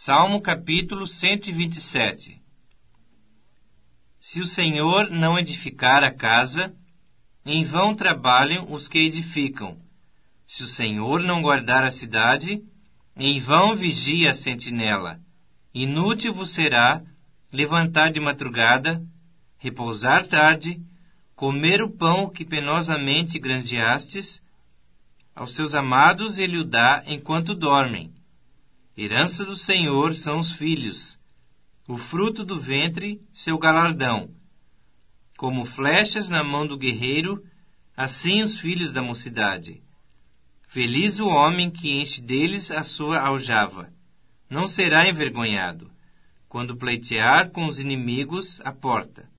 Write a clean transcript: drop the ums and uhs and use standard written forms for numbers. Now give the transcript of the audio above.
Salmo capítulo 127. Se o Senhor não edificar a casa, em vão trabalham os que edificam. Se o Senhor não guardar a cidade, em vão vigia a sentinela. Inútil vos será levantar de madrugada, repousar tarde, comer o pão que penosamente granjeastes. Aos seus amados ele o dá enquanto dormem. Herança do Senhor são os filhos, o fruto do ventre, seu galardão. Como flechas na mão do guerreiro, assim os filhos da mocidade. Feliz o homem que enche deles a sua aljava. Não será envergonhado, quando pleitear com os inimigos à porta.